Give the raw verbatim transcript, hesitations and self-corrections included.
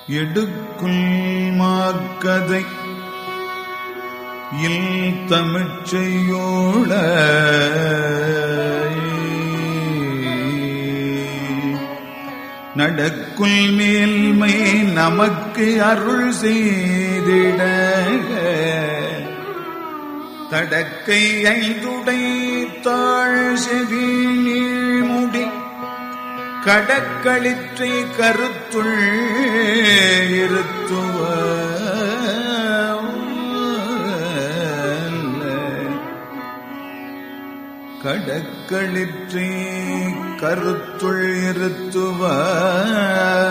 எடுக்குள் மாக்கதை இல் தமிழ்ச்செய்யோள நடக்குள் மேல்மை நமக்கு அருள் செய்திட தடக்கை ஐந்துடை தாழ் செவி நீழ்முடி கடக்களிற்றை கருத்துள் இருத்துவ கடக்களிற்றை கருத்துள் இருத்துவ